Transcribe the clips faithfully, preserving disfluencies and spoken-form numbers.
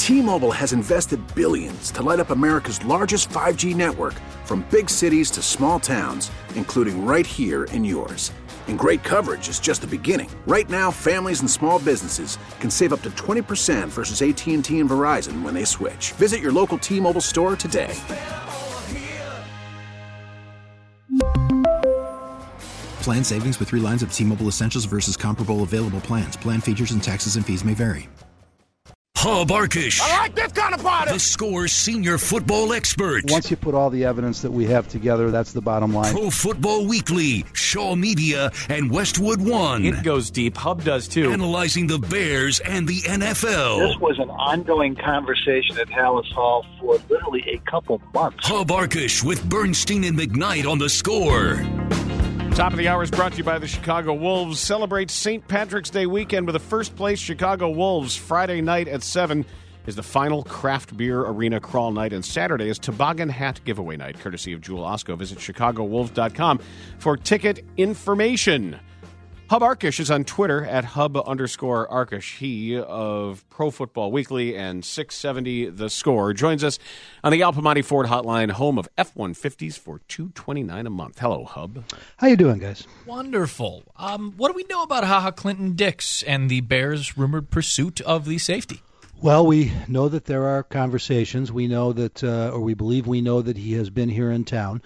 T-Mobile has invested billions to light up America's largest five G network, from big cities to small towns, including right here in yours. And great coverage is just the beginning. Right now, families and small businesses can save up to twenty percent versus A T and T and Verizon when they switch. Visit your local T-Mobile store today. Plan savings with three lines of T-Mobile Essentials versus comparable available plans. Plan features and taxes and fees may vary. Hub Arkush. I like this kind of party. The Score's senior football expert. Once you put all the evidence that we have together, that's the bottom line. Pro Football Weekly, Shaw Media, and Westwood One. It goes deep. Hub does too. Analyzing the Bears and the N F L. This was an ongoing conversation at Hallis Hall for literally a couple months. Hub Arkush with Bernstein and McKnight on The Score. Top of the hour is brought to you by the Chicago Wolves. Celebrate Saint Patrick's Day weekend with the first place Chicago Wolves. Friday night at seven is the final craft beer arena crawl night, and Saturday is toboggan hat giveaway night, courtesy of Jewel Osco. Visit chicago wolves dot com for ticket information. Hub Arkush is on Twitter at hub underscore Arkush. He of Pro Football Weekly and six seventy The Score joins us on the Al Piemonte Ford Hotline, home of F one fifties for two hundred twenty-nine dollars a month. Hello, Hub. How you doing, guys? Wonderful. Um, what do we know about HaHa Clinton Dix and the Bears' rumored pursuit of the safety? Well, we know that there are conversations. We know that, uh, or we believe we know that he has been here in town.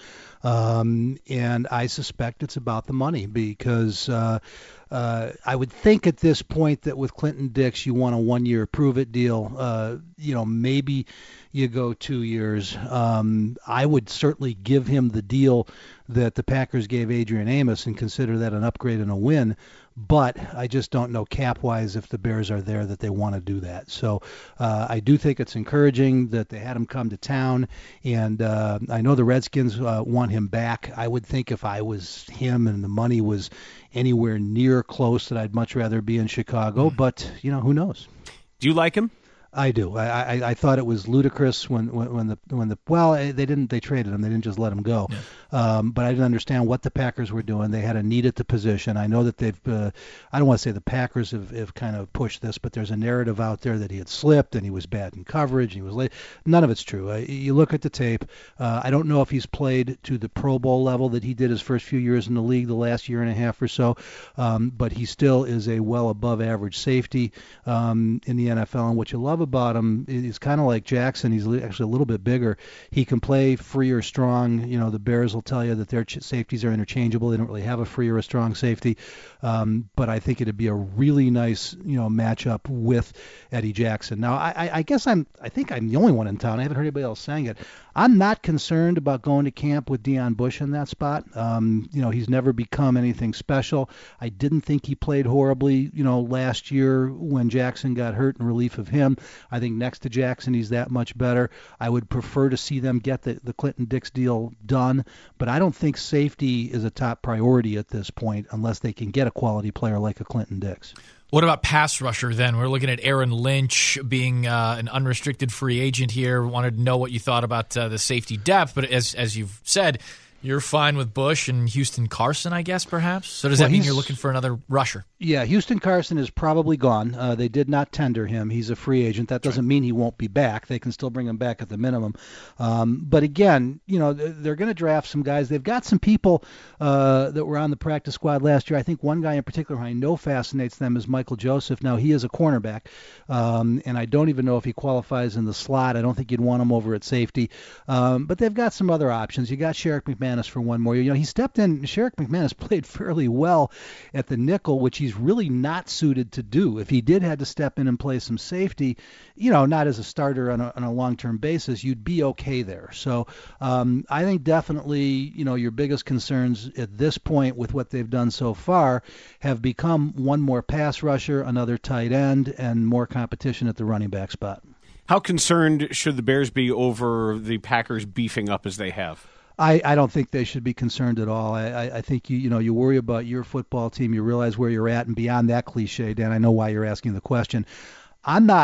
Um, and I suspect it's about the money because uh, uh, I would think at this point that with Clinton Dix, you want a one-year prove-it deal. Uh, you know, maybe you go two years. Um, I would certainly give him the deal that the Packers gave Adrian Amos and consider that an upgrade and a win. But I just don't know cap-wise if the Bears are there that they want to do that. So uh, I do think it's encouraging that they had him come to town, and uh, I know the Redskins uh, want him back. I would think if I was him and the money was anywhere near close that I'd much rather be in Chicago, mm. but, you know, who knows? Do you like him? I do. I, I I thought it was ludicrous when, when when the when the well they didn't they traded him, they didn't just let him go. Yeah. Um, but I didn't understand what the Packers were doing. They had a need at the position. I know that they've uh, I don't want to say the Packers have, have kind of pushed this, but there's a narrative out there that he had slipped and he was bad in coverage. And he was late. None of it's true. Uh, you look at the tape. Uh, I don't know if he's played to the Pro Bowl level that he did his first few years in the league, the last year and a half or so. Um, but he still is a well above average safety um, in the N F L. And what you love about him is he's kind of like Jackson. He's actually a little bit bigger. He can play free or strong. You know, the Bears will tell you that their ch- safeties are interchangeable. They don't really have a free or a strong safety. Um, but I think it'd be a really nice, you know, matchup with Eddie Jackson. Now, I, I, I guess I'm, I think I'm the only one in town. I haven't heard anybody else saying it. I'm not concerned about going to camp with Deion Bush in that spot. Um, you know, he's never become anything special. I didn't think he played horribly, you know, last year when Jackson got hurt in relief of him. I think next to Jackson, he's that much better. I would prefer to see them get the, the Clinton Dix deal done, but I don't think safety is a top priority at this point unless they can get a quality player like a Clinton Dix. What about pass rusher then? We're looking at Aaron Lynch being uh, an unrestricted free agent here. Wanted to know what you thought about uh, the safety depth, but as as you've said, you're fine with Bush and Houston Carson, I guess, perhaps? So does well, that mean you're looking for another rusher? Yeah, Houston Carson is probably gone. Uh, they did not tender him. He's a free agent. That doesn't mean he won't be back. They can still bring him back at the minimum. Um, but again, you know, they're going to draft some guys. They've got some people uh, that were on the practice squad last year. I think one guy in particular who I know fascinates them is Michael Joseph. Now, he is a cornerback, um, and I don't even know if he qualifies in the slot. I don't think you'd want him over at safety. Um, but they've got some other options. You got Sherrick McManus for one more year. You know, he stepped in. Sherrick McManus played fairly well at the nickel, which he's really not suited to do. If he did have to step in and play some safety, you know, not as a starter on a, on a long-term basis, you'd be okay there. So um, I think definitely, you know, your biggest concerns at this point with what they've done so far have become one more pass rusher, another tight end, and more competition at the running back spot. How concerned should the Bears be over the Packers beefing up as they have? I, I don't think they should be concerned at all. I, I, I think you you know you worry about your football team. You realize where you're at, and beyond that cliche, Dan, I know why you're asking the question. I'm not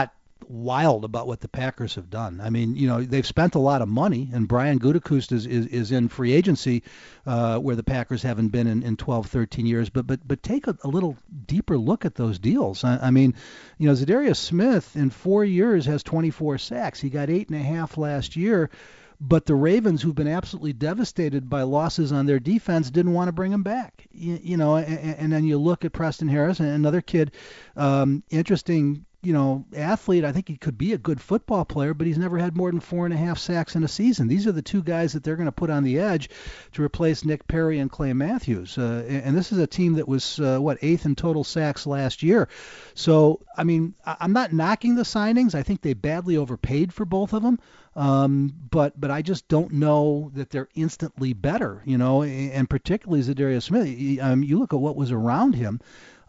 wild about what the Packers have done. I mean, you know, they've spent a lot of money, and Brian Gutekunst is, is, is in free agency uh, where the Packers haven't been in, in twelve, thirteen years. But but but take a, a little deeper look at those deals. I, I mean, you know, Zadarius Smith in four years has twenty-four sacks. He got eight and a half last year. But the Ravens, who've been absolutely devastated by losses on their defense, didn't want to bring him back. You, you know, and, and then you look at Preston Harris, another kid, um, interesting, you know, athlete. I think he could be a good football player, but he's never had more than four and a half sacks in a season. These are the two guys that they're going to put on the edge to replace Nick Perry and Clay Matthews. Uh, and this is a team that was, uh, what, eighth in total sacks last year. So, I mean, I'm not knocking the signings. I think they badly overpaid for both of them. Um, but but I just don't know that they're instantly better, you know, and particularly Zadarius Smith. Um, you look at what was around him.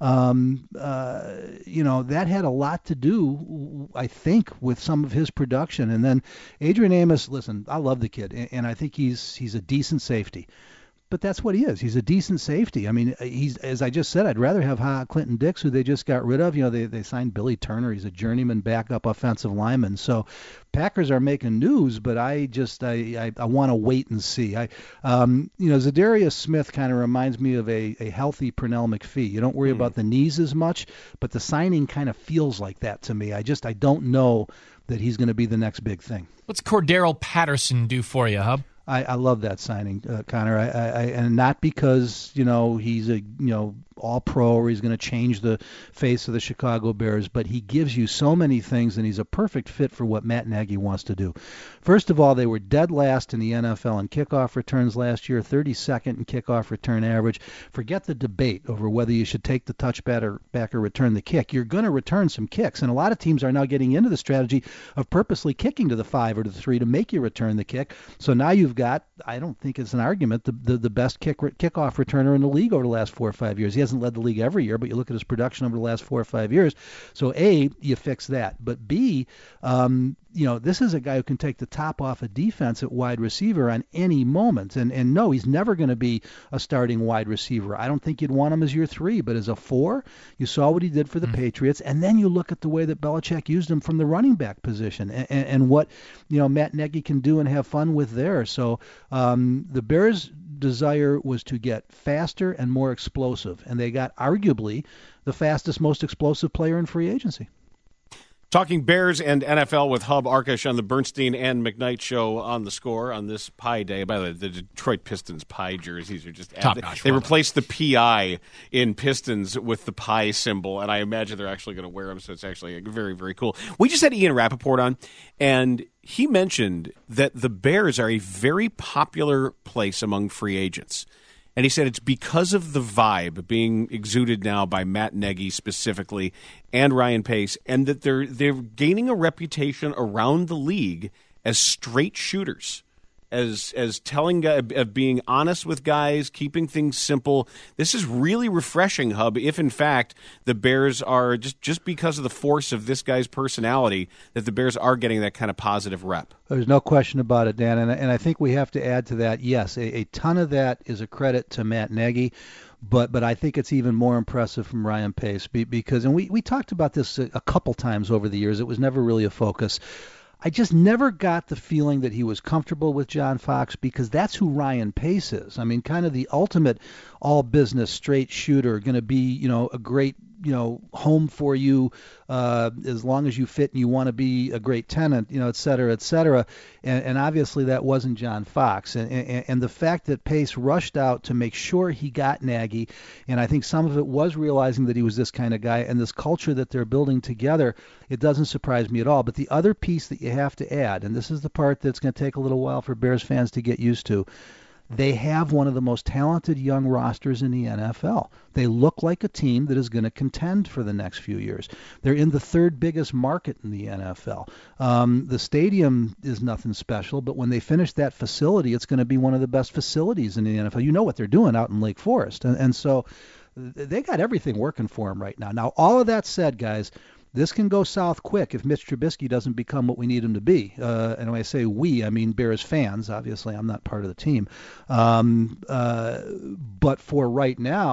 Um, uh, you know, that had a lot to do, I think, with some of his production. And then Adrian Amos, listen, I love the kid, and, and I think he's he's a decent safety. But that's what he is. He's a decent safety. I mean, he's, as I just said, I'd rather have Ha Clinton Dix, who they just got rid of. You know, they, they signed Billy Turner. He's a journeyman backup offensive lineman. So Packers are making news, but I just I, I, I want to wait and see. I, um, you know, Zadarius Smith kind of reminds me of a, a healthy Pernell McPhee. You don't worry mm. about the knees as much, but the signing kind of feels like that to me. I just I don't know that he's going to be the next big thing. What's Cordero Patterson do for you, Hub? I, I love that signing, uh, Connor. I, I, and not because, you know, he's a, you know, all-pro or he's going to change the face of the Chicago Bears, but he gives you so many things, and he's a perfect fit for what Matt Nagy wants to do. First of all, they were dead last in the N F L in kickoff returns last year, thirty-second in kickoff return average. Forget the debate over whether you should take the touchback or, back or return the kick. You're going to return some kicks, and a lot of teams are now getting into the strategy of purposely kicking to the five or to the three to make you return the kick. So now you've got, I don't think it's an argument, the the, the best kick kickoff returner in the league over the last four or five years. He hasn't led the league every year, but you look at his production over the last four or five years. So A, you fix that. But B, um, you know, this is a guy who can take the top off a defense at wide receiver on any moment. And and no, he's never going to be a starting wide receiver. I don't think you'd want him as your three, but as a four, you saw what he did for the mm. Patriots. And then you look at the way that Belichick used him from the running back position and, and, and what, you know, Matt Nagy can do and have fun with there. So um, the Bears' desire was to get faster and more explosive, and they got arguably the fastest, most explosive player in free agency. Talking Bears and N F L with Hub Arkush on the Bernstein and McKnight show on the Score on this Pie Day. By the way, the Detroit Pistons pie jerseys are just top they, notch. They replaced the P I in Pistons with the pie symbol, and I imagine they're actually going to wear them, so it's actually very, very cool. We just had Ian Rappaport on, and he mentioned that the Bears are a very popular place among free agents. And he said it's because of the vibe being exuded now by Matt Nagy specifically and Ryan Pace, and that they're they're gaining a reputation around the league as straight shooters, as as telling of being honest with guys, keeping things simple. This is really refreshing, Hub, if in fact the Bears are, just, just because of the force of this guy's personality, that the Bears are getting that kind of positive rep. There's no question about it, Dan, and, and I think we have to add to that, yes, a, a ton of that is a credit to Matt Nagy, but but I think it's even more impressive from Ryan Pace because, and we, we talked about this a, a couple times over the years, it was never really a focus. I just never got the feeling that he was comfortable with John Fox because that's who Ryan Pace is. I mean, kind of the ultimate all-business straight shooter, going to be, you know, a great, you know, home for you uh, as long as you fit and you want to be a great tenant, you know, et cetera, et cetera. And, and obviously that wasn't John Fox. And, and, and the fact that Pace rushed out to make sure he got Nagy, and I think some of it was realizing that he was this kind of guy and this culture that they're building together, it doesn't surprise me at all. But the other piece that you have to add, and this is the part that's going to take a little while for Bears fans to get used to, they have one of the most talented young rosters in the N F L. They look like a team that is going to contend for the next few years. They're in the third biggest market in the N F L. Um, the stadium is nothing special, but when they finish that facility, it's going to be one of the best facilities in the N F L. You know what they're doing out in Lake Forest. And, and so they got everything working for them right now. Now, all of that said, guys, this can go south quick if Mitch Trubisky doesn't become what we need him to be. Uh, and when I say we, I mean Bears fans. Obviously, I'm not part of the team. Um, uh, but for right now,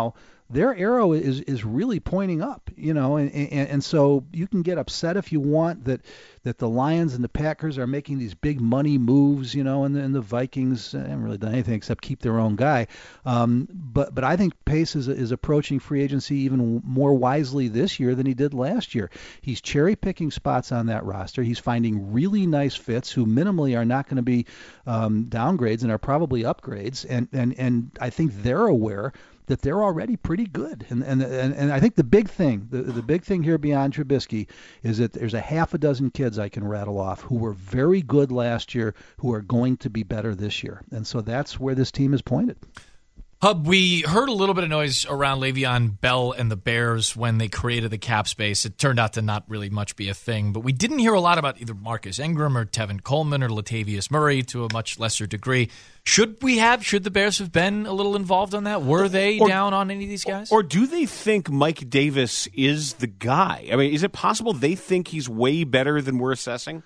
their arrow is is really pointing up, you know, and, and and so you can get upset if you want that that the Lions and the Packers are making these big money moves, you know, and the, and the Vikings haven't really done anything except keep their own guy. Um, but but I think Pace is is approaching free agency even more wisely this year than he did last year. He's cherry picking spots on that roster. He's finding really nice fits who minimally are not going to be um, downgrades and are probably upgrades. And and and I think they're aware that they're already pretty good. And and and, and I think the big thing, the, the big thing here beyond Trubisky is that there's a half a dozen kids I can rattle off who were very good last year who are going to be better this year. And so that's where this team is pointed. Hub, we heard a little bit of noise around Le'Veon Bell and the Bears when they created the cap space. It turned out to not really much be a thing, but we didn't hear a lot about either Marcus Ingram or Tevin Coleman or Latavius Murray to a much lesser degree. Should we have, should the Bears have been a little involved on that? Were they or, down on any of these guys? Or do they think Mike Davis is the guy? I mean, is it possible they think he's way better than we're assessing?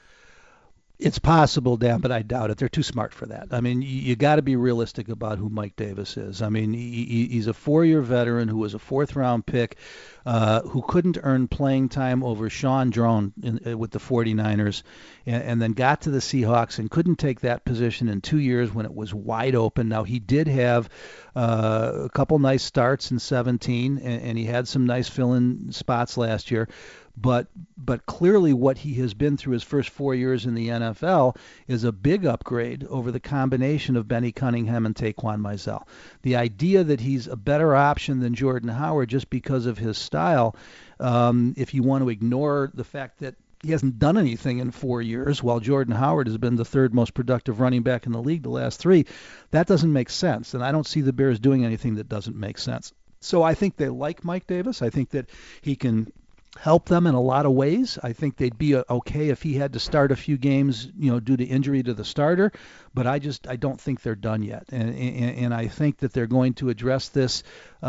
It's possible, Dan, but I doubt it. They're too smart for that. I mean, you, you got to be realistic about who Mike Davis is. I mean, he, he's a four-year veteran who was a fourth-round pick, uh, who couldn't earn playing time over Sean Drone in, with the 49ers, and, and then got to the Seahawks and couldn't take that position in two years when it was wide open. Now, he did have uh, a couple nice starts in seventeen, and, and he had some nice fill-in spots last year. But but clearly what he has been through his first four years in the N F L is a big upgrade over the combination of Benny Cunningham and Taquan Mizell. The idea that he's a better option than Jordan Howard just because of his style, um, if you want to ignore the fact that he hasn't done anything in four years, while Jordan Howard has been the third most productive running back in the league the last three, that doesn't make sense. And I don't see the Bears doing anything that doesn't make sense. So I think they like Mike Davis. I think that he can help them in a lot of ways. I think they'd be okay if he had to start a few games, you know, due to injury to the starter. But I just I don't think they're done yet, and and, and I think that they're going to address this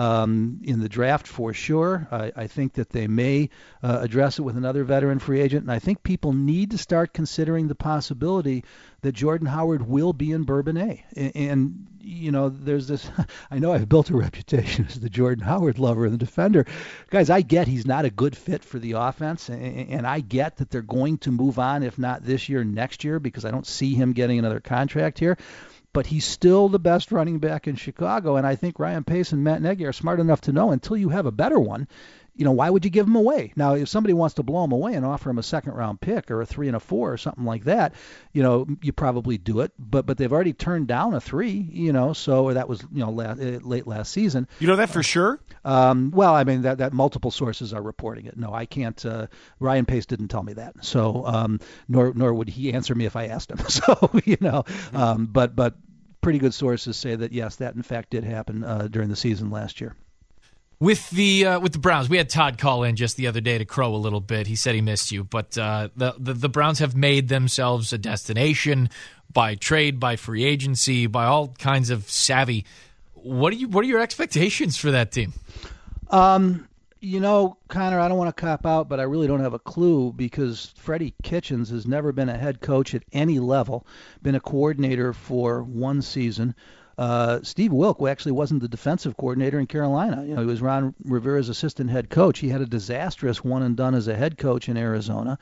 um, in the draft for sure. I, I think that they may uh, address it with another veteran free agent, and I think people need to start considering the possibility that Jordan Howard will be in Bourbonnais. And, and you know, there's this. I know I've built a reputation as the Jordan Howard lover and the defender. Guys, I get he's not a good fit for the offense, and, and I get that they're going to move on, if not this year, next year, because I don't see him getting another contract here. But he's still the best running back in Chicago, and I think Ryan Pace and Matt Nagy are smart enough to know until you have a better one, you know, why would you give him away? Now, if somebody wants to blow him away and offer him a second-round pick or a three and a four or something like that, you know, you probably do it. But but they've already turned down a three, you know, so that was, you know, last, late last season. You know that for sure? Um, well, I mean, that, that multiple sources are reporting it. No, I can't. Uh, Ryan Pace didn't tell me that. So um, nor nor would he answer me if I asked him. So, you know, um, but but pretty good sources say that, yes, that in fact did happen uh, during the season last year. With the uh, with the Browns, we had Todd call in just the other day to crow a little bit. He said he missed you, but uh, the, the the Browns have made themselves a destination by trade, by free agency, by all kinds of savvy. What are you? What are your expectations for that team? Um, you know, Connor, I don't want to cop out, but I really don't have a clue because Freddie Kitchens has never been a head coach at any level, been a coordinator for one season. Uh, Steve Wilk actually wasn't the defensive coordinator in Carolina. You know, he was Ron Rivera's assistant head coach. He had a disastrous one and done as a head coach in Arizona.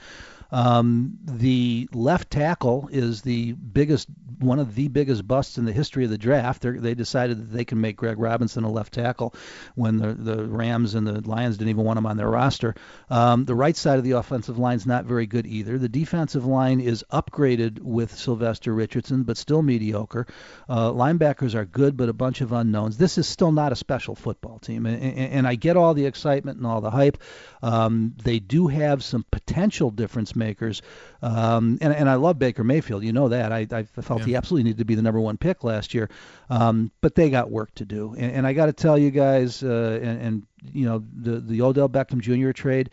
Um, the left tackle is the biggest, one of the biggest busts in the history of the draft. They're, they decided that they can make Greg Robinson a left tackle when the, the Rams and the Lions didn't even want him on their roster. Um, the right side of the offensive line is not very good either. The defensive line is upgraded with Sylvester Richardson, but still mediocre. Uh, linebackers are good, but a bunch of unknowns. This is still not a special football team, and, and, and I get all the excitement and all the hype. Um, they do have some potential difference makers, um, and, and I love Baker Mayfield. You know that. I, I felt yeah. he absolutely needed to be the number one pick last year, um, but they got work to do. And, and I got to tell you guys, uh, and, and you know, the the Odell Beckham Junior trade.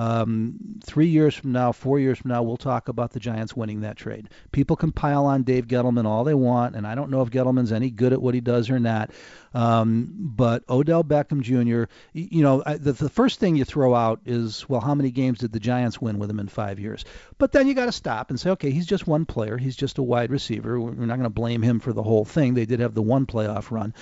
Um, three years from now, four years from now, we'll talk about the Giants winning that trade. People can pile on Dave Gettleman all they want, and I don't know if Gettleman's any good at what he does or not. Um, but Odell Beckham Junior, you know, the, the first thing you throw out is, well, how many games did the Giants win with him in five years? But then you got to stop and say, okay, he's just one player. He's just a wide receiver. We're not going to blame him for the whole thing. They did have the one playoff run.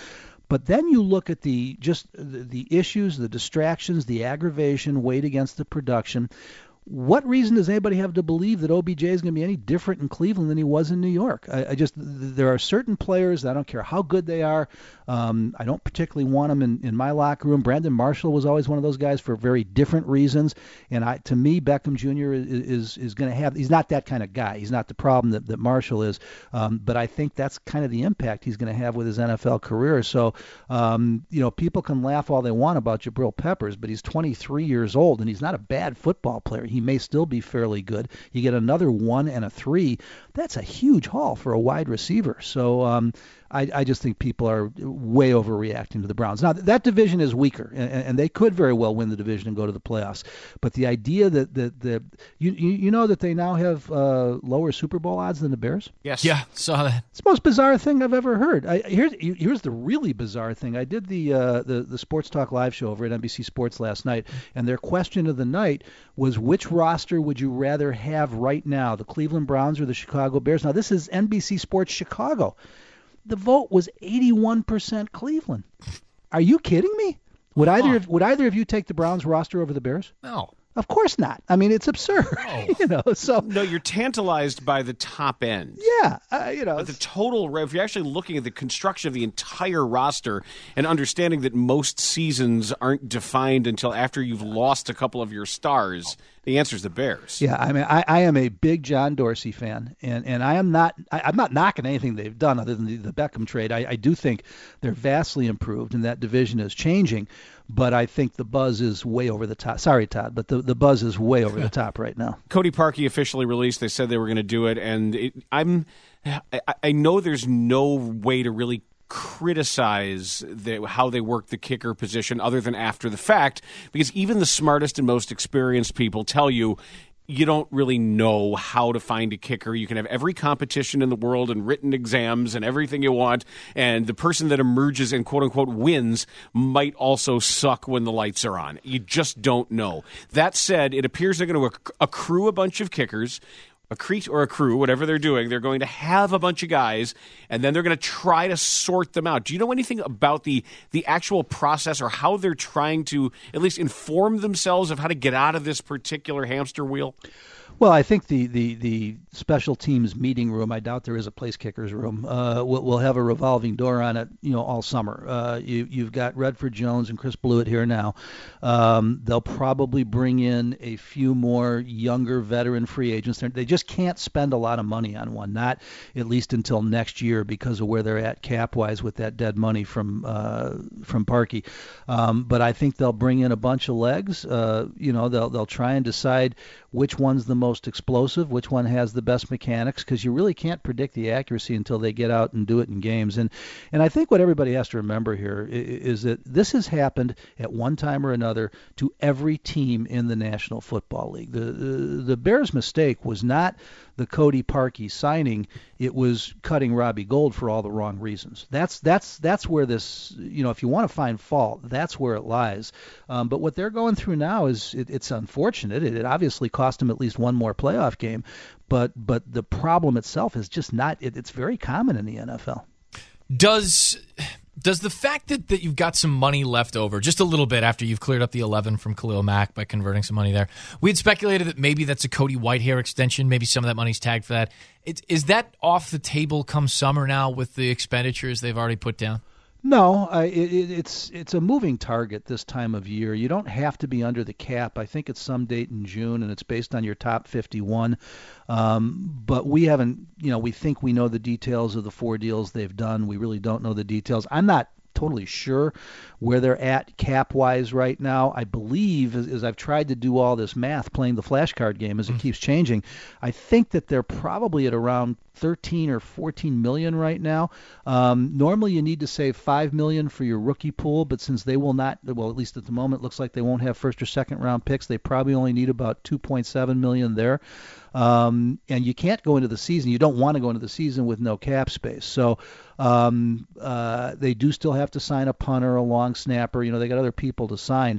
But then you look at the just the, the issues, the distractions, the aggravation weighed against the production. What reason does anybody have to believe that O B J is going to be any different in Cleveland than he was in New York? I, I just there are certain players, I don't care how good they are. Um, I don't particularly want them in, in my locker room. Brandon Marshall was always one of those guys for very different reasons. And I, to me, Beckham Junior is is, is going to have. He's not that kind of guy. He's not the problem that, that Marshall is. Um, but I think that's kind of the impact he's going to have with his N F L career. So, um, you know, people can laugh all they want about Jabril Peppers, but he's twenty-three years old and he's not a bad football player. He He may still be fairly good. You get another one and a three. That's a huge haul for a wide receiver. So um, I, I just think people are way overreacting to the Browns. Now, that division is weaker, and, and they could very well win the division and go to the playoffs. But the idea that that the you, you you know that they now have uh, lower Super Bowl odds than the Bears? Yes. Yeah, saw that. It's the most bizarre thing I've ever heard. I, here's here's the really bizarre thing. I did the uh, the the Sports Talk live show over at N B C Sports last night, and their question of the night was, which roster would you rather have right now, the Cleveland Browns or the Chicago Bears? Now, this is N B C Sports Chicago. The vote was eighty-one percent Cleveland. Are you kidding me? Would either of, would either of you take the Browns roster over the Bears? No. Of course not. I mean, it's absurd. Oh. you know, so No, you're tantalized by the top end. yeah, uh, you know, But the total, if you're actually looking at the construction of the entire roster and understanding that most seasons aren't defined until after you've lost a couple of your stars, the answer is the Bears. yeah. I mean, I, I am a big John Dorsey fan, and, and I am not. I, I'm not knocking anything they've done other than the, the Beckham trade. I, I do think they're vastly improved, and that division is changing. But I think the buzz is way over the top. Sorry, Todd, but the, the buzz is way over the top right now. Cody Parkey officially released. They said they were going to do it, and it, I'm. I, I know there's no way to really criticize the, how they work the kicker position other than after the fact, because even the smartest and most experienced people tell you you don't really know how to find a kicker. You can have every competition in the world and written exams and everything you want, and the person that emerges and quote-unquote wins might also suck when the lights are on. You just don't know. That said, it appears they're going to acc- accrue a bunch of kickers, accrete or accrue, whatever they're doing. They're going to have a bunch of guys, and then they're going to try to sort them out. Do you know anything about the the actual process or how they're trying to at least inform themselves of how to get out of this particular hamster wheel? Well, I think the, the, the special teams meeting room, I doubt there is a place kickers room, uh, will, will have a revolving door on it, you know, all summer. Uh, you, you've got Redford Jones and Chris Blewett here now. Um, they'll probably bring in a few more younger veteran free agents. They're, they just can't spend a lot of money on one, not at least until next year because of where they're at cap-wise with that dead money from uh, from Parkey. Um, but I think they'll bring in a bunch of legs. Uh, you know, they'll they'll try and decide which one's the most explosive, which one has the best mechanics, because you really can't predict the accuracy until they get out and do it in games. And and I think what everybody has to remember here is that this has happened at one time or another to every team in the National Football League. The the, the Bears' mistake was not the Cody Parkey signing, it was cutting Robbie Gould for all the wrong reasons. That's that's that's where this, you know, if you want to find fault, that's where it lies. Um, but what they're going through now is it, it's unfortunate. It, it obviously cost them at least one more playoff game, but but the problem itself is just not. It, it's very common in the N F L. Does does the fact that, that you've got some money left over, just a little bit after you've cleared up the eleven from Khalil Mack by converting some money there, we had speculated that maybe that's a Cody Whitehair extension, maybe some of that money's tagged for that. It, is that off the table come summer now with the expenditures they've already put down? No, I, it, it's it's a moving target this time of year. You don't have to be under the cap. I think it's some date in June, and it's based on your top fifty-one. Um, but we haven't, you know, we think we know the details of the four deals they've done. We really don't know the details. I'm not totally sure where they're at cap-wise right now. I believe, as, as I've tried to do all this math, playing the flashcard game as it mm. keeps changing, I think that they're probably at around thirteen or fourteen million right now. Um, normally you need to save five million for your rookie pool, but since they will not, well, at least at the moment, it looks like they won't have first or second round picks, they probably only need about two point seven million there. Um, and you can't go into the season. You don't want to go into the season with no cap space. So um, uh, they do still have to sign a punter, a long snapper. You know, they got other people to sign.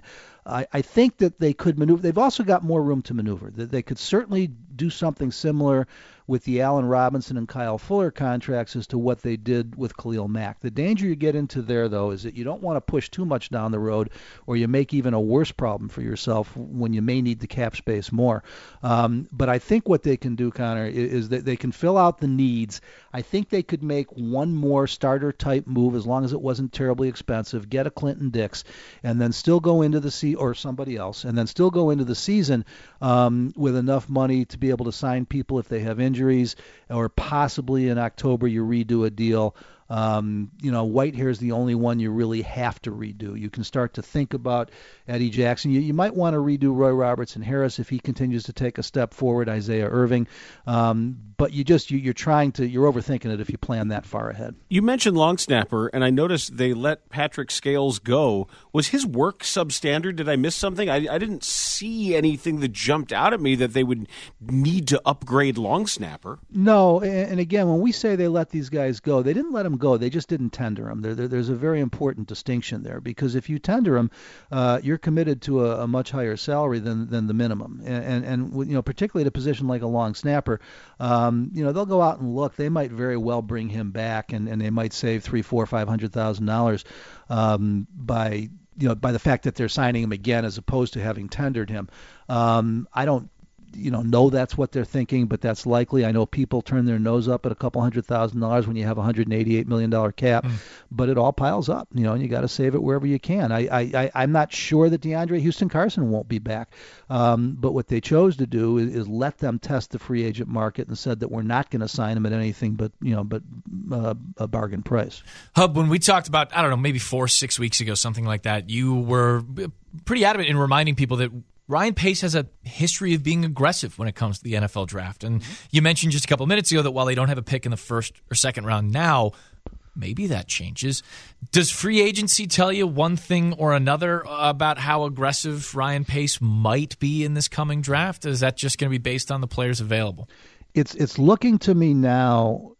I, I think that they could maneuver. They've also got more room to maneuver. They, they could certainly do something similar with the Allen Robinson and Kyle Fuller contracts as to what they did with Khalil Mack. The danger you get into there, though, is that you don't want to push too much down the road, or you make even a worse problem for yourself when you may need the cap space more. Um, but I think what they can do, Connor, is, is that they can fill out the needs. I think they could make one more starter-type move as long as it wasn't terribly expensive, get a Clinton Dix, and then still go into the season, or somebody else, and then still go into the season um, with enough money to be able to sign people if they have injuries, or possibly in October you redo a deal. Um, you know, Whitehair is the only one you really have to redo. You can start to think about Eddie Jackson. You, you might want to redo Roy Robertson Harris if he continues to take a step forward, Isaiah Irving. Um, but you just, you, you're trying to, you're overthinking it if you plan that far ahead. You mentioned long snapper, and I noticed they let Patrick Scales go. Was his work substandard? Did I miss something? I, I didn't see anything that jumped out at me that they would need to upgrade long snapper. No, and, and again, when we say they let these guys go, they didn't let them go. They just didn't tender them. There, there, there's a very important distinction there, because if you tender them, uh, you're committed to a, a much higher salary than than the minimum. And, and, and you know, particularly at a position like a long snapper, um, you know, they'll go out and look. They might very well bring him back, and, and they might save three, four, five hundred thousand dollars um, by you know by the fact that they're signing him again as opposed to having tendered him. Um, I don't. you know, know that's what they're thinking, but that's likely. I know people turn their nose up at a couple hundred thousand dollars when you have a one hundred eighty-eight million dollars cap, mm. but it all piles up, you know, and you got to save it wherever you can. I, I, I, I'm not sure that DeAndre Houston Carson won't be back, um, but what they chose to do is, is let them test the free agent market and said that we're not going to sign him at anything but, you know, but uh, a bargain price. Hub, when we talked about, I don't know, maybe four, six weeks ago, something like that, you were pretty adamant in reminding people that Ryan Pace has a history of being aggressive when it comes to the N F L draft. And you mentioned just a couple of minutes ago that while they don't have a pick in the first or second round now, maybe that changes. Does free agency tell you one thing or another about how aggressive Ryan Pace might be in this coming draft? Is that just going to be based on the players available? It's it's looking to me now,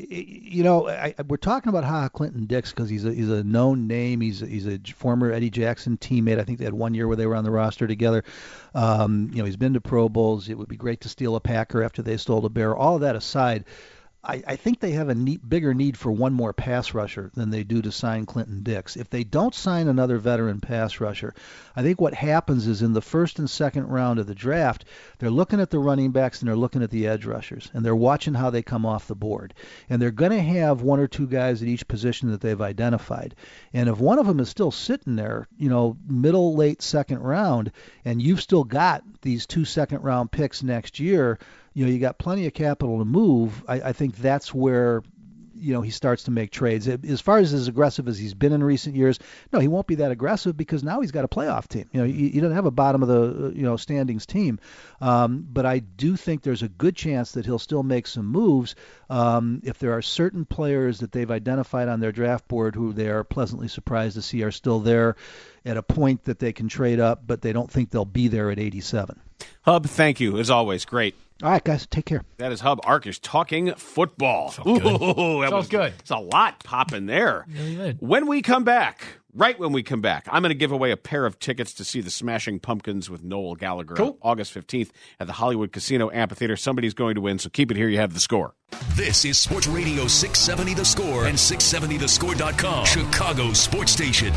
you know, I, we're talking about Ha Clinton Dix because he's a he's a known name. He's a, he's a former Eddie Jackson teammate. I think they had one year where they were on the roster together. Um, you know, he's been to Pro Bowls. It would be great to steal a Packer after they stole a Bear. All of that aside, I, I think they have a neat, bigger need for one more pass rusher than they do to sign Clinton Dix. If they don't sign another veteran pass rusher, I think what happens is in the first and second round of the draft, they're looking at the running backs and they're looking at the edge rushers, and they're watching how they come off the board. And they're going to have one or two guys at each position that they've identified. And if one of them is still sitting there, you know, middle, late second round, and you've still got these two second round picks next year, you know, you got plenty of capital to move. I, I think that's where, you know, he starts to make trades. As far as as aggressive as he's been in recent years, no, he won't be that aggressive because now he's got a playoff team. You know, he, he doesn't have a bottom of the, you know, standings team. Um, but I do think there's a good chance that he'll still make some moves um, if there are certain players that they've identified on their draft board who they are pleasantly surprised to see are still there at a point that they can trade up, but they don't think they'll be there at eighty-seven. Hub, thank you. As always, great. All right, guys, take care. That is Hub Arkush talking football. Felt good. Ooh, that Felt was good. It's a lot popping there. Really did. When we come back, right when we come back, I'm going to give away a pair of tickets to see the Smashing Pumpkins with Noel Gallagher cool. on August fifteenth at the Hollywood Casino Amphitheater. Somebody's going to win, so keep it here. You have the score. This is Sports Radio six seventy The Score and six seventy the score dot com, Chicago Sports Station.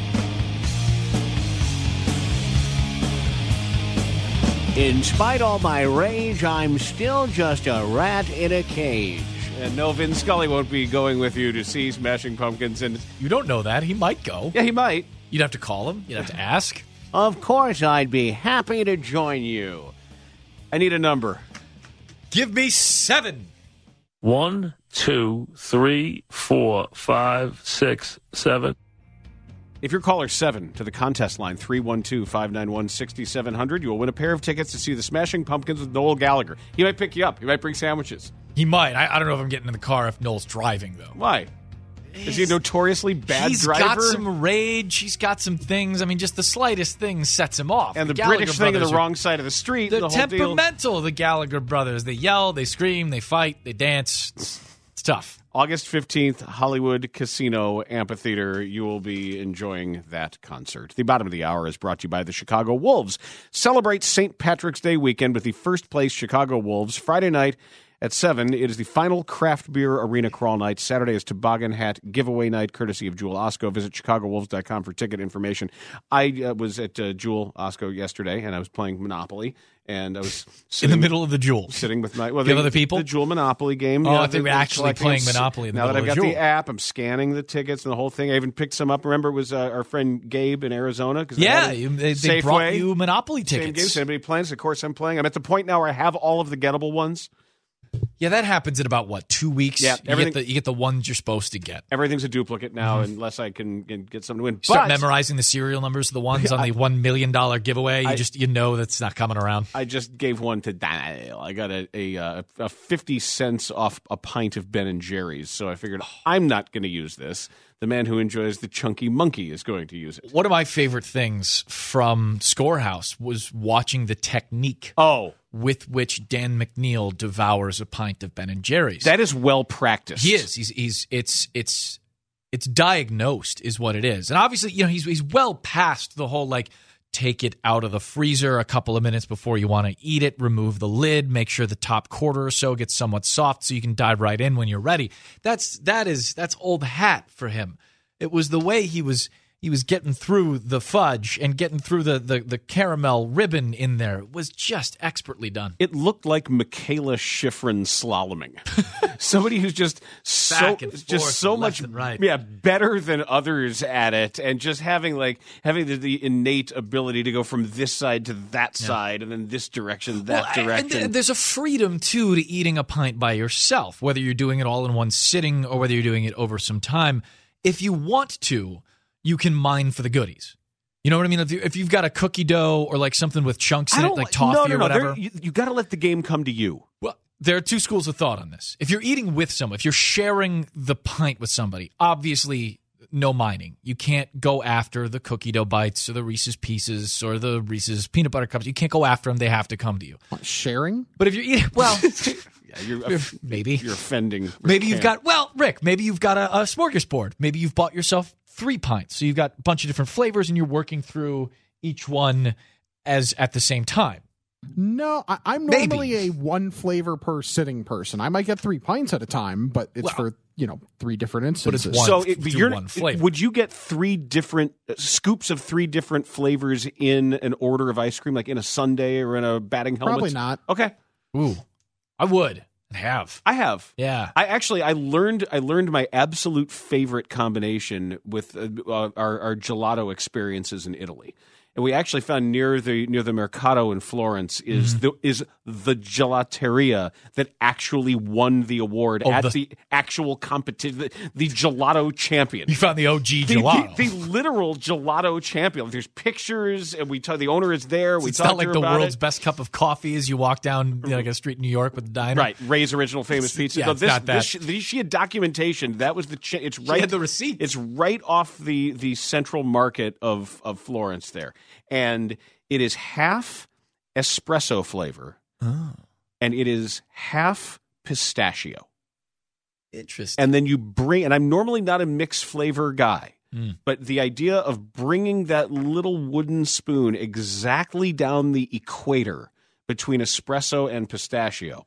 In spite of all my rage, I'm still just a rat in a cage. And no, Vin Scully won't be going with you to see Smashing Pumpkins. And You don't know that. He might go. yeah, he might. You'd have to call him. You'd have to ask. Of course, I'd be happy to join you. I need a number. Give me seven. One, two, three, four, five, six, seven. If you're caller seven to the contest line, three one two, five nine one, six seven zero zero, you will win a pair of tickets to see the Smashing Pumpkins with Noel Gallagher. He might pick you up. He might bring sandwiches. He might. I, I don't know if I'm getting in the car if Noel's driving, though. Why? Is he a notoriously bad He's driver? He's got some rage. He's got some things. I mean, just the slightest thing sets him off. And the, the British thing on the are, wrong side of the street. They're the whole temperamental, deal. The Gallagher brothers. They yell, they scream, they fight, they dance. It's, It's tough. August fifteenth, Hollywood Casino Amphitheater. You will be enjoying that concert. The bottom of the hour is brought to you by the Chicago Wolves. Celebrate Saint Patrick's Day weekend with the first place Chicago Wolves. Friday night at seven, it is the final craft beer arena crawl night. Saturday is toboggan hat giveaway night, courtesy of Jewel Osco. Visit chicago wolves dot com for ticket information. I uh, was at uh, Jewel Osco yesterday, and I was playing Monopoly. And I was sitting, in the middle of the Jewel, sitting with my well, the the other people, the Jewel Monopoly game. Oh, you know, I think we're actually playing Monopoly. In the now that I've got of the, the app, I'm scanning the tickets and the whole thing. I even picked some up. Remember, it was uh, our friend Gabe in Arizona. Yeah, they, they, they brought you Monopoly tickets. Same games. Anybody playing? So of course, I'm playing. I'm at the point now where I have all of the gettable ones. Yeah, that happens in about, what, two weeks? Yeah, you get, the, you get the ones you're supposed to get. Everything's a duplicate now, mm-hmm. unless I can, can get something to win. You start but, memorizing the serial numbers of the ones on the one million dollars giveaway. You I, just you know that's not coming around. I just gave one to Daniel. I got a, a, a fifty cents off a pint of Ben and Jerry's, so I figured I'm not going to use this. The man who enjoys the chunky monkey is going to use it. One of my favorite things from Scorehouse was watching the technique oh. with which Dan McNeil devours a pint of Ben and Jerry's. That is well practiced. He is. He's he's it's it's it's diagnosed is what it is. And obviously, you know, he's he's well past the whole like take it out of the freezer a couple of minutes before you want to eat it, remove the lid, make sure the top quarter or so gets somewhat soft so you can dive right in when you're ready. That's that is that's old hat for him. It was the way he was he was getting through the fudge and getting through the, the, the caramel ribbon in there. It was just expertly done. It looked like Michaela Schifrin slaloming. Somebody who's just so just so much right. yeah better than others at it, and just having like having the, the innate ability to go from this side to that yeah. side, and then this direction, that well, direction. And there's a freedom too to eating a pint by yourself, whether you're doing it all in one sitting or whether you're doing it over some time. If you want to, you can mine for the goodies. You know what I mean? If, you, if you've got a cookie dough or like something with chunks in it, like toffee no, no, or no. whatever. You, you got to let the game come to you. Well, there are two schools of thought on this. If you're eating with someone, if you're sharing the pint with somebody, obviously no mining. You can't go after the cookie dough bites or the Reese's Pieces or the Reese's peanut butter cups. You can't go after them. They have to come to you. What, sharing? But if you're eating, well... Yeah, you're, you're, maybe you're offending. Rick maybe you've Camp. got well, Rick. Maybe you've got a, a smorgasbord. Maybe you've bought yourself three pints, so you've got a bunch of different flavors, and you're working through each one as at the same time. No, I, I'm normally maybe. a one flavor per sitting person. I might get three pints at a time, but it's well, for you know three different instances. But it's one, so it, but you're, one flavor. Would you get three different uh, scoops of three different flavors in an order of ice cream, like in a sundae or in a batting helmet? Probably not. Okay. Ooh, I would. I have. I have. Yeah. I actually I learned I learned my absolute favorite combination with uh, uh, our, our gelato experiences in Italy. And we actually found near the near the Mercato in Florence is mm-hmm. the is the gelateria that actually won the award oh, at the, the actual competition, the, the gelato champion. You found the O G gelato, the, the, the literal gelato champion. Like, there's pictures, and we talk, the owner is there. So we it's talked not like to her the about world's it. best cup of coffee as you walk down you know, like a street in New York with the diner. Right, Ray's Original Famous Pizza. Yeah, no, it's this, not that. This, this, she had documentation. That was the. Cha- it's right. She had the receipt. It's right off the the central market of of Florence there, and it is half espresso flavor, oh. and it is half pistachio. Interesting. And then you bring, and I'm normally not a mixed flavor guy, mm. but the idea of bringing that little wooden spoon exactly down the equator between espresso and pistachio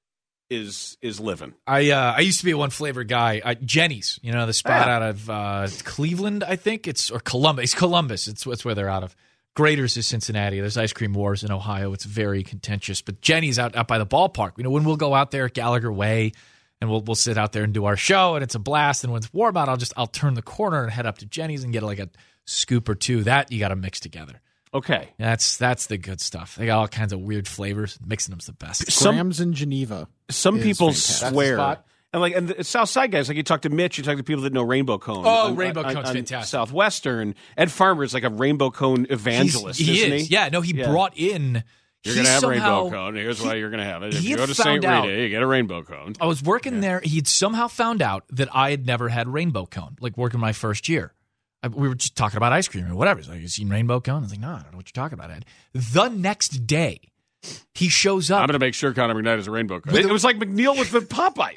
is is living. I uh, I used to be a one flavor guy. Uh, Jenny's, you know, the spot yeah. out of uh, Cleveland, I think it's or Columbus. It's Columbus. It's, it's where they're out of. Graders is Cincinnati. There's ice cream wars in Ohio. It's very contentious. But Jenny's out, out by the ballpark. You know, when we'll go out there at Gallagher Way and we'll we'll sit out there and do our show, and it's a blast. And when it's warm out, I'll just I'll turn the corner and head up to Jenny's and get like a scoop or two. That you got to mix together. Okay, that's that's the good stuff. They got all kinds of weird flavors. Mixing them's the best. Grams in Geneva. Some people fantastic. swear. And like, and the South Side guys, like you talk to Mitch, you talk to people that know Rainbow Cone. Oh, on, Rainbow on, Cone's on fantastic. Southwestern. Ed Farmer is like a Rainbow Cone evangelist, He's, he isn't is. he? Yeah, no, he yeah. brought in. You're going to have somehow, Rainbow Cone. Here's he, why you're going to have it. If you go to Saint Rita, you get a Rainbow Cone. I was working yeah. there. He'd somehow found out that I had never had Rainbow Cone, like working my first year. I, we were just talking about ice cream or whatever. He's like, you seen Rainbow Cone? I was like, no, I don't know what you're talking about, Ed. The next day, he shows up. I'm going to make sure Connor McKnight is a Rainbow Cone. It, it was like McNeil with the Popeyes.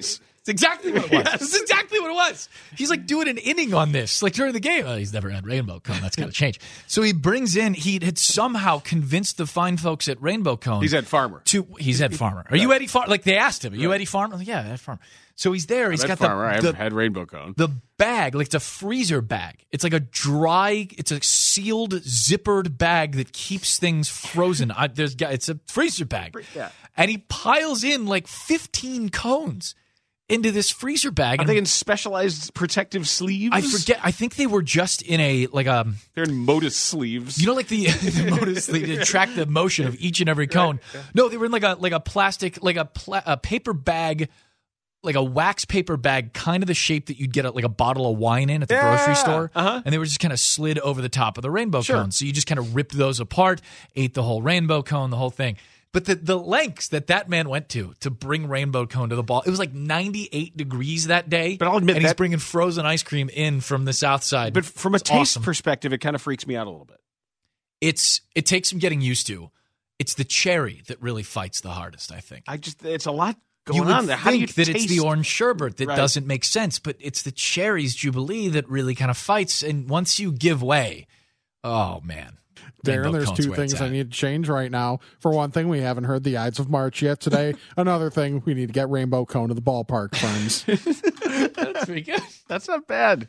It's exactly what it was. Yes. It's exactly what it was. He's like doing an inning on this, like during the game. Oh, he's never had Rainbow Cone. That's got to change. So he brings in, he had somehow convinced the fine folks at Rainbow Cone. He's Ed Farmer. To, he's Ed Farmer. Are you Eddie Farmer? Like they asked him, are you Right. Eddie Farmer? Like, yeah, Ed Farmer. So he's there. He's Ed got Farmer. I the, haven't the, had Rainbow Cone. the bag, like it's a freezer bag. It's like a dry, it's a sealed, zippered bag that keeps things frozen. I, there's, it's a freezer bag. Yeah. And he piles in like fifteen cones into this freezer bag. Are and they in specialized protective sleeves? I forget. I think they were just in a, like a... They're in Modus sleeves. You know, like the, the Modus sleeve to track the motion of each and every cone. Right, yeah. No, they were in like a like a plastic, like a, pla- a paper bag, like a wax paper bag, kind of the shape that you'd get a, like a bottle of wine in at the Yeah, grocery store. uh-huh. And they were just kind of slid over the top of the rainbow Sure. cone. So you just kind of ripped those apart, ate the whole rainbow cone, the whole thing. But the, the lengths that that man went to to bring rainbow cone to the ball, it was like ninety-eight degrees that day. But I'll admit and he's that- bringing frozen ice cream in from the south side. But from a It's taste awesome. perspective, it kind of freaks me out a little bit. It's it takes some getting used to. It's the cherry that really fights the hardest, I think. I just, it's a lot going You would on there. How do you think that taste? it's the orange sherbet that Right. doesn't make sense, but it's the cherries jubilee that really kind of fights. And once you give way, oh man. Darren, Rainbow there's cone's two where it's things I at. need to change right now. For one thing, we haven't heard the Ides of March yet today. Another thing, we need to get Rainbow Cone to the ballpark, friends. That's pretty good. That's not bad.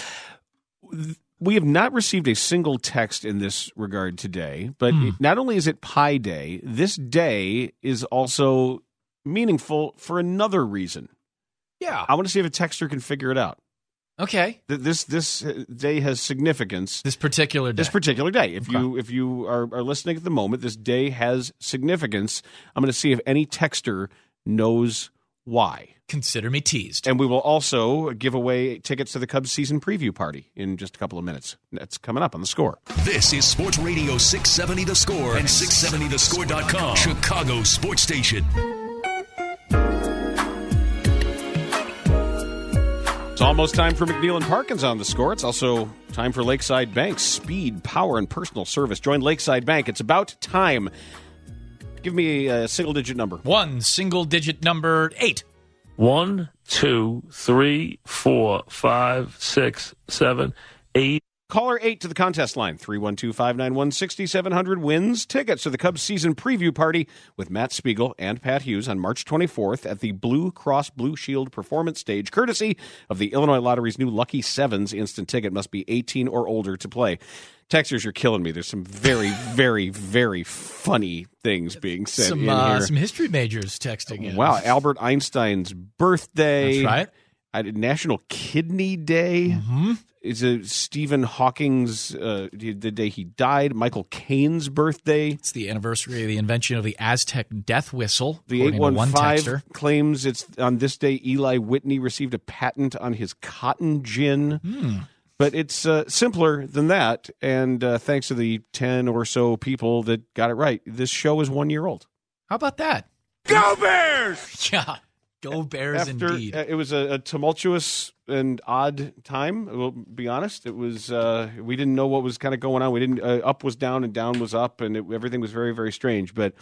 We have not received a single text in this regard today, but Hmm. it- not only is it Pi Day, this day is also meaningful for another reason. Yeah. I want to see if a texter can figure it out. Okay. Th- This this uh, day has significance. This particular day. This particular day. If Okay. you if you are, are listening at the moment, this day has significance. I'm going to see if any texter knows why. Consider me teased. And we will also give away tickets to the Cubs season preview party in just a couple of minutes. That's coming up on The Score. This is Sports Radio six seventy The Score and six seventy the score dot com, Chicago Sports Station. It's almost time for McNeil and Parkins on The Score. It's also time for Lakeside Bank's speed, power, and personal service. Join Lakeside Bank. It's about time. Give me a single-digit number. One single digit number eight. One, two, three, four, five, six, seven, eight. Caller eight to the contest line, three one two, five nine one, six seven zero zero, wins tickets to the Cubs season preview party with Matt Spiegel and Pat Hughes on March twenty-fourth at the Blue Cross Blue Shield Performance Stage, courtesy of the Illinois Lottery's new Lucky Sevens instant ticket. Must be eighteen or older to play. Texters, you're killing me. There's some very, very, very funny things being said Some, in uh, here. some history majors texting in. Wow, Albert Einstein's birthday. That's right. I did National Kidney Day. Mm-hmm. Is it Stephen Hawking's, uh, the day he died, Michael Caine's birthday. It's the anniversary of the invention of the Aztec death whistle. The according eight to one one five texter. claims it's on this day Eli Whitney received a patent on his cotton gin. Hmm. But it's uh, simpler than that, and uh, thanks to the ten or so people that got it right, this show is one year old. How about that? Go Bears! Yeah. Go Bears After, indeed. uh, It was a, a tumultuous and odd time. We'll be honest. It was uh, we didn't know what was kind of going on. We didn't. Uh, up was down and down was up, and it, everything was very very strange. But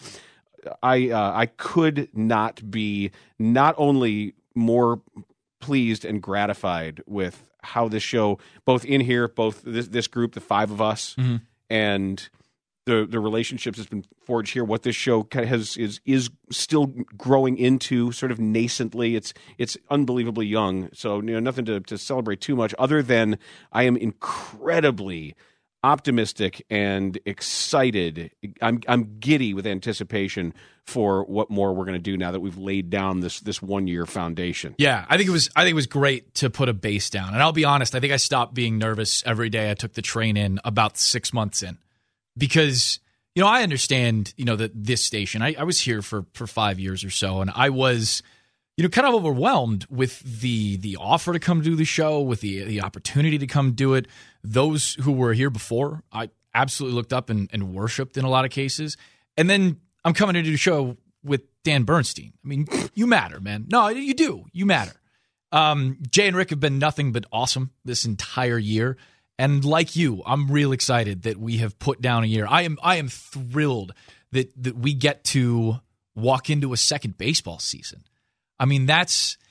I uh, I could not be not only more pleased and gratified with how this show, both in here, both this, this group, the five of us, Mm-hmm. and the the relationships that's been forged here. What this show kind of has is is still growing into, sort of nascently. It's it's unbelievably young. So you know, nothing to, to celebrate too much, other than I am incredibly optimistic and excited. I'm I'm giddy with anticipation for what more we're going to do now that we've laid down this this one year foundation. Yeah, I think it was I think it was great to put a base down. And I'll be honest, I think I stopped being nervous every day I took the train in about six months in. Because, you know, I understand, you know, that this station, I, I was here for, for five years or so, and I was, you know, kind of overwhelmed with the the offer to come do the show, with the the opportunity to come do it. Those who were here before, I absolutely looked up and, and worshipped in a lot of cases. And then I'm coming to do the show with Dan Bernstein. I mean, you matter, man. No, you do. You matter. Um, Jay and Rick have been nothing but awesome this entire year. And like you, I'm real excited that we have put down a year. I am I am thrilled that that we get to walk into a second baseball season. I mean, that's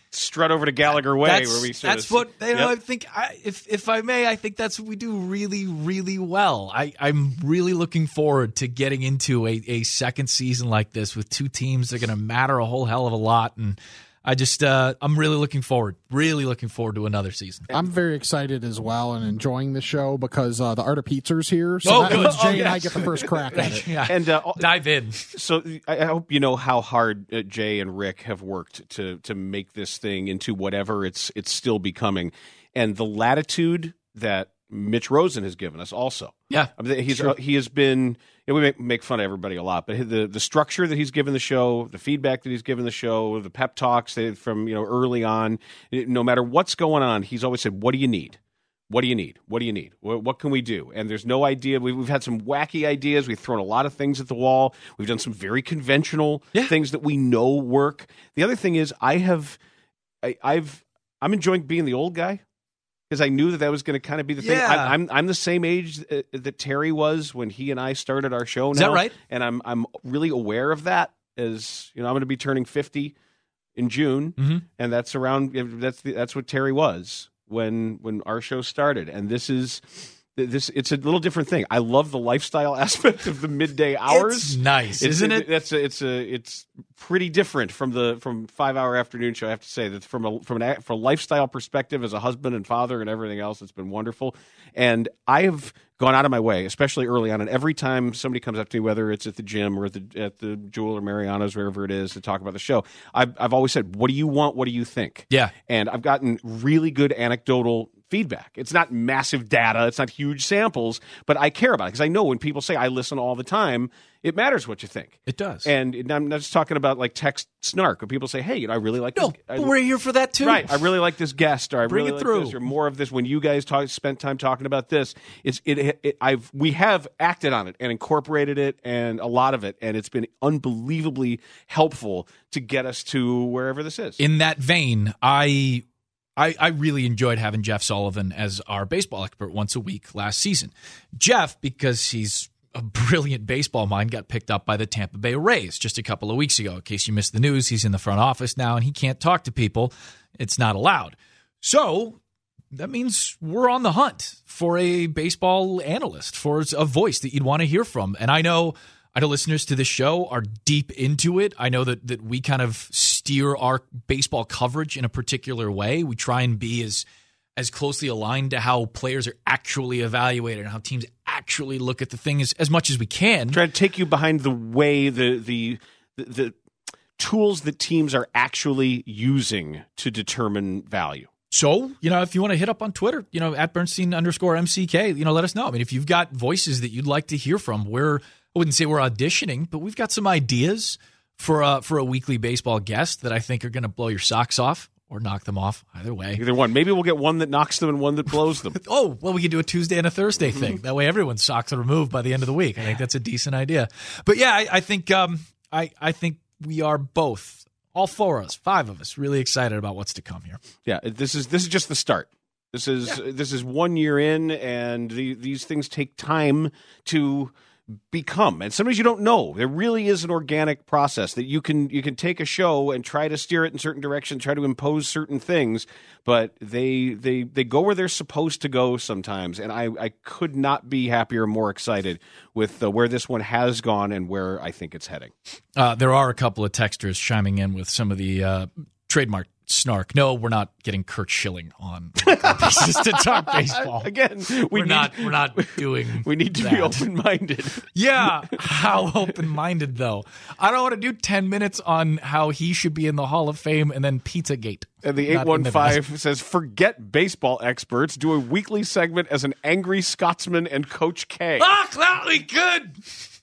strut over to Gallagher Way. That's, where we sort that's of, what you know, yep. I think. I, if if I may, I think that's what we do really, really well. I, I'm really looking forward to getting into a, a second season like this with two teams that are going to matter a whole hell of a lot, and I just uh, I'm really looking forward, really looking forward to another season. I'm very excited as well and enjoying the show because uh, the Art of Pizza's here, so oh, that good. means Jay oh, and yes. I get the first crack at it. yeah. And uh, dive in. So I hope you know how hard uh, Jay and Rick have worked to to make this thing into whatever it's it's still becoming, and the latitude that Mitch Rosen has given us also. Yeah, I mean, he's sure. uh, he has been. You know, we make, make fun of everybody a lot, but the the structure that he's given the show, the feedback that he's given the show, the pep talks that from you know early on, no matter what's going on, he's always said, "What do you need? What do you need? What do you need? What, what can we do?" And there's no idea. We've, we've had some wacky ideas. We've thrown a lot of things at the wall. We've done some very conventional yeah. things that we know work. The other thing is, I have, I, I've, I'm enjoying being the old guy. Because I knew that that was going to kind of be the thing. Yeah. I, I'm I'm the same age uh, that Terry was when he and I started our show. Now, Is that right? And I'm I'm really aware of that. As you know, I'm going to be turning fifty in June, mm-hmm. and that's around. That's the, that's what Terry was when when our show started. And this is this. It's a little different thing. I love the lifestyle aspect of the midday hours. It's nice, it's, isn't it? That's a, it's a it's pretty different from the from five hour afternoon show. I have to say that from a from an from a lifestyle perspective, as a husband and father and everything else, it's been wonderful. And I have gone out of my way, especially early on, and every time somebody comes up to me, whether it's at the gym or at the at the Jewel or Mariano's, wherever it is, to talk about the show, I've I've always said, "What do you want? What do you think?" Yeah, and I've gotten really good anecdotal feedback. It's not massive data, it's not huge samples, but I care about it because I know when people say I listen all the time, it matters what you think. It does. And I'm not just talking about like text snark. When people say, "Hey, you know, I really like no, this." but I, we're here for that too. Right. I really like this guest, or I Bring really it like through. this, or more of this. When you guys talk, spent time talking about this, it's it, it, it. I've we have acted on it and incorporated it, and a lot of it, and it's been unbelievably helpful to get us to wherever this is. In that vein, I. I, I really enjoyed having Jeff Sullivan as our baseball expert once a week last season. Jeff, because he's a brilliant baseball mind, got picked up by the Tampa Bay Rays just a couple of weeks ago. In case you missed the news, he's in the front office now, and he can't talk to people. It's not allowed. So that means we're on the hunt for a baseball analyst, for a voice that you'd want to hear from. And I know I know listeners to this show are deep into it. I know that, that we kind of steer our baseball coverage in a particular way. We try and be as as closely aligned to how players are actually evaluated and how teams actually look at the thing as, as much as we can. Try to take you behind the way the the the, the tools that teams are actually using to determine value. So, you know, if you want to hit up on Twitter, you know, at Bernstein underscore M C K, you know, let us know. I mean, if you've got voices that you'd like to hear from, we're, I wouldn't say we're auditioning, but we've got some ideas for a, for a weekly baseball guest that I think are going to blow your socks off or knock them off. Either way. Either one. Maybe we'll get one that knocks them and one that blows them. Oh, well, we could do a Tuesday and a Thursday thing. That way everyone's socks are removed by the end of the week. I think that's a decent idea. But yeah, I, I think um, I, I think we are both, all four of us, five of us, really excited about what's to come here. Yeah, this is this is just the start. This is yeah. this is one year in, and the, these things take time to become. And sometimes you don't know. There really is an organic process that you can you can take a show and try to steer it in certain directions, try to impose certain things, but they they they go where they're supposed to go sometimes. And I, I could not be happier, more excited with uh, where this one has gone and where I think it's heading. Uh, there are a couple of texters chiming in with some of the uh, trademark snark. No, we're not getting Kurt Schilling on just to talk baseball. Again, we we're need, not we're not doing we need to that. be open-minded. Yeah, how open-minded though? I don't want to do ten minutes on how he should be in the Hall of Fame and then Pizzagate. And the eight one five says, forget baseball experts. Do a weekly segment as an angry Scotsman and Coach K. Ah, Cloutley, good.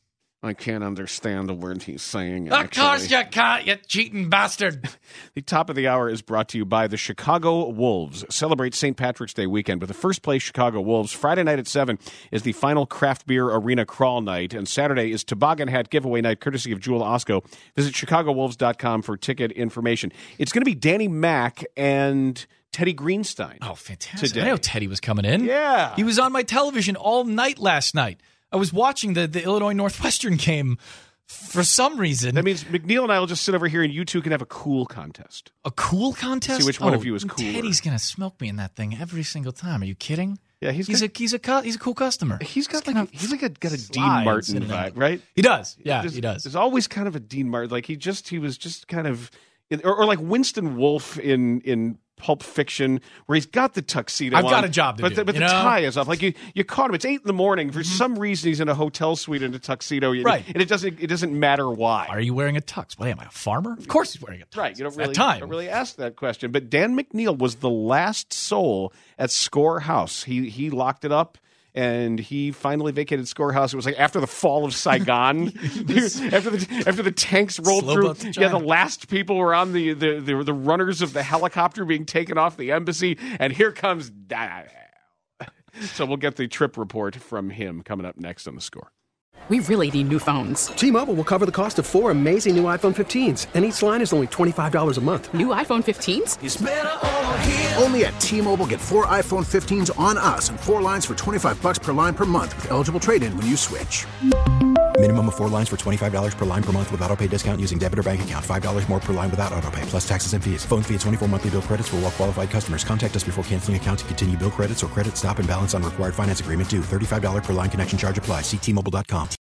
I can't understand the word he's saying. Of course you can't, you cheating bastard. The top of the hour is brought to you by the Chicago Wolves. Celebrate Saint Patrick's Day weekend with the first place Chicago Wolves. Friday night at seven is the final craft beer arena crawl night, and Saturday is toboggan hat giveaway night, courtesy of Jewel Osco. Visit chicago wolves dot com for ticket information. It's going to be Danny Mack and Teddy Greenstein. Oh, fantastic. Today. I know Teddy was coming in. Yeah. He was on my television all night last night. I was watching the, the Illinois Northwestern game For some reason. That means McNeil and I will just sit over here and you two can have a cool contest. A cool contest? See which one oh, of you is cooler. Teddy's going to smoke me in that thing every single time. Are you kidding? Yeah, he's he's got, a he's a cu- he's a cool customer. He's got he's like a, he's like a, got a Dean Martin vibe, right? He does. Yeah, there's, he does. There's always kind of a Dean Martin. Like he just he was just kind of, or, or like Winston Wolfe in in Pulp Fiction, where he's got the tuxedo. I've on, got a job to but do. The, but you the know? tie is off. Like you, you caught him. It's eight in the morning. For mm-hmm. some reason, he's in a hotel suite in a tuxedo. Right, and it doesn't it doesn't matter why. Are you wearing a tux? What am I, a farmer? Of course, he's wearing a tux. Right. You don't it's really time. don't really ask that question. But Dan McNeil was the last soul at Score House. He he locked it up. And he finally vacated Score House. It was like after the fall of Saigon, after the after the tanks rolled Slow through. Yeah, the last people were on the the, the the runners of the helicopter being taken off the embassy, and here comes. So we'll get the trip report from him coming up next on The Score. We really need new phones. T-Mobile will cover the cost of four amazing new iPhone fifteens, and each line is only twenty-five dollars a month. New iPhone fifteens? It's better over here. Only at T-Mobile, get four iPhone fifteens on us and four lines for twenty-five dollars per line per month with eligible trade-in when you switch. Minimum of four lines for twenty-five dollars per line per month with autopay discount using debit or bank account. five dollars more per line without autopay, plus taxes and fees. Phone fee at twenty-four monthly bill credits for well-qualified customers. Contact us before canceling account to continue bill credits or credit stop and balance on required finance agreement due. thirty-five dollars per line connection charge applies. See T Mobile dot com.